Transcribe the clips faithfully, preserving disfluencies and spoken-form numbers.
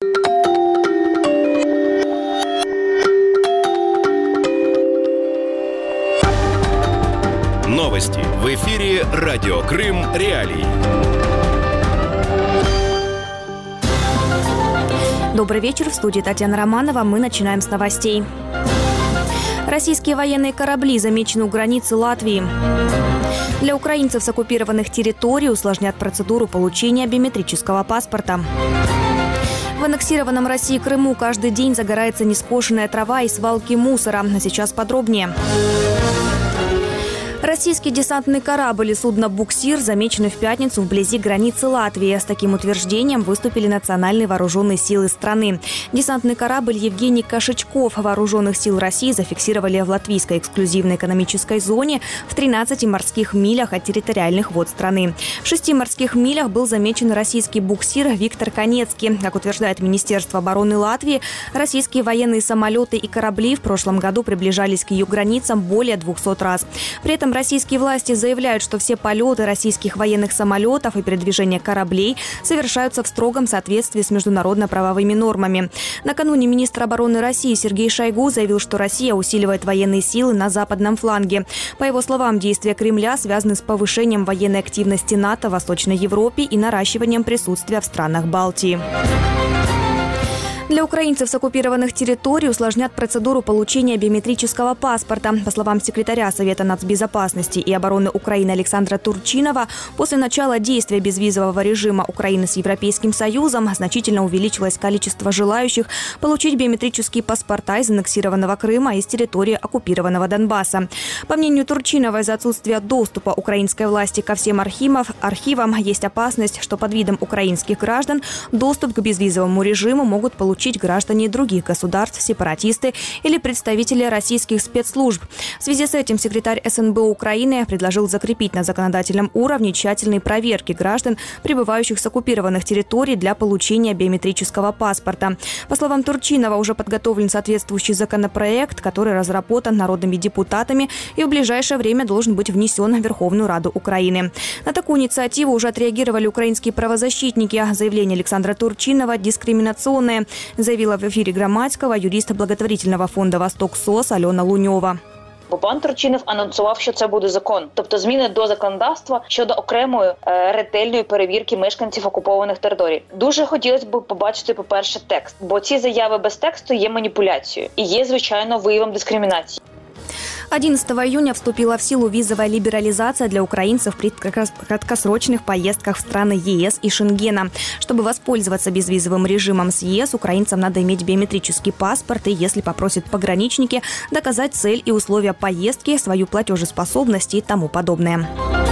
Новости в эфире «Радио Крым. Реалии». Добрый вечер. В студии Татьяна Романова. Мы начинаем с новостей. Российские военные корабли замечены у границы Латвии. Для украинцев с оккупированных территорий усложнят процедуру получения биометрического паспорта. В аннексированном России Крыму каждый день загорается нескошенная трава и свалки мусора. А сейчас подробнее. Российский десантный корабль и судно «Буксир» замечены в пятницу вблизи границы Латвии. С таким утверждением выступили национальные вооруженные силы страны. Десантный корабль «Евгений Кошечков» вооруженных сил России зафиксировали в латвийской эксклюзивной экономической зоне в тринадцати морских милях от территориальных вод страны. В шести морских милях был замечен российский буксир «Виктор Конецкий». Как утверждает Министерство обороны Латвии, российские военные самолеты и корабли в прошлом году приближались к ее границам более двухсот раз. При этом российские власти заявляют, что все полеты российских военных самолетов и передвижение кораблей совершаются в строгом соответствии с международно-правовыми нормами. Накануне министр обороны России Сергей Шойгу заявил, что Россия усиливает военные силы на западном фланге. По его словам, действия Кремля связаны с повышением военной активности НАТО в Восточной Европе и наращиванием присутствия в странах Балтии. Для украинцев с оккупированных территорий усложнят процедуру получения биометрического паспорта. По словам секретаря Совета нацбезопасности и обороны Украины Александра Турчинова, после начала действия безвизового режима Украины с Европейским Союзом значительно увеличилось количество желающих получить биометрические паспорта из аннексированного Крыма и из территории оккупированного Донбасса. По мнению Турчинова, из-за отсутствия доступа украинской власти ко всем архивам, архивам есть опасность, что под видом украинских граждан доступ к безвизовому режиму могут получить граждане других государств, сепаратисты или представители российских спецслужб. В связи с этим секретарь эс эн бэ Украины предложил закрепить на законодательном уровне тщательные проверки граждан, прибывающих с оккупированных территорий, для получения биометрического паспорта. По словам Турчинова, уже подготовлен соответствующий законопроект, который разработан народными депутатами и в ближайшее время должен быть внесен в Верховную Раду Украины. На такую инициативу уже отреагировали украинские правозащитники. Заявление Александра Турчинова дискриминационное, заявила в эфире Громадського юрист благотворительного фонда «Восток СОС» Альона Луньова. Бо пан Турчинов анонсував, що це буде закон, тобто зміни до законодавства щодо окремої е, ретельної перевірки мешканців окупованих територій. Дуже хотілося б побачити, по-перше, текст, бо ці заяви без тексту є маніпуляцією і є, звичайно, виявом дискримінації. одиннадцатого июня вступила в силу визовая либерализация для украинцев при краткосрочных поездках в страны е эс и Шенгена. Чтобы воспользоваться безвизовым режимом с е эс, украинцам надо иметь биометрический паспорт и, если попросят пограничники, доказать цель и условия поездки, свою платежеспособность и тому подобное.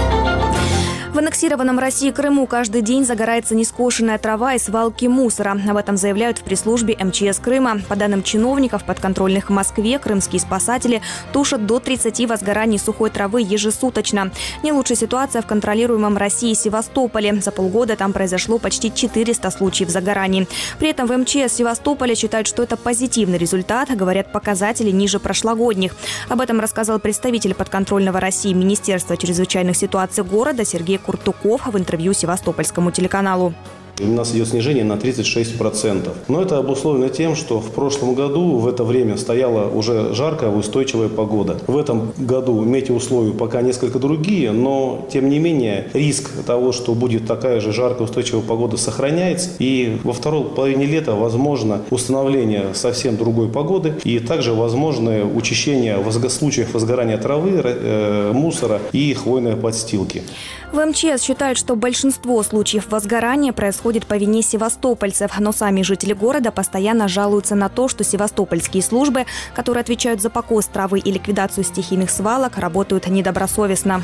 В аннексированном России Крыму каждый день загорается нескошенная трава и свалки мусора. Об этом заявляют в пресс-службе эм че эс Крыма. По данным чиновников, подконтрольных в Москве, крымские спасатели тушат до тридцати возгораний сухой травы ежесуточно. Не лучшая ситуация в контролируемом России Севастополе. За полгода там произошло почти четыреста случаев загораний. При этом в эм че эс Севастополя считают, что это позитивный результат, говорят, показатели ниже прошлогодних. Об этом рассказал представитель подконтрольного России Министерства чрезвычайных ситуаций города Сергей Куртуков в интервью севастопольскому телеканалу. У нас идет снижение на тридцать шесть процентов. Но это обусловлено тем, что в прошлом году в это время стояла уже жаркая, устойчивая погода. В этом году метеоусловия пока несколько другие, но тем не менее риск того, что будет такая же жаркая, устойчивая погода, сохраняется. И во второй половине лета возможно установление совсем другой погоды и также возможное учащение случаев возгорания травы, мусора и хвойной подстилки. В эм че эс считают, что большинство случаев возгорания происходит по вине севастопольцев, но сами жители города постоянно жалуются на то, что севастопольские службы, которые отвечают за покос травы и ликвидацию стихийных свалок, работают недобросовестно.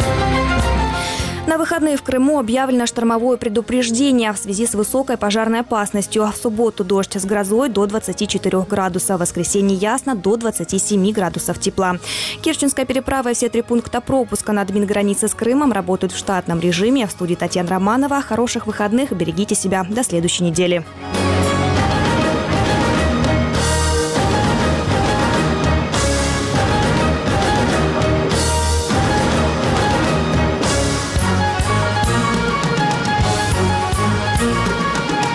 На выходные в Крыму объявлено штормовое предупреждение в связи с высокой пожарной опасностью. В субботу дождь с грозой до двадцати четырёх градусов, в воскресенье ясно до двадцати семи градусов тепла. Керченская переправа и все три пункта пропуска на админгранице с Крымом работают в штатном режиме. В студии Татьяна Романова. Хороших выходных, берегите себя. До следующей недели.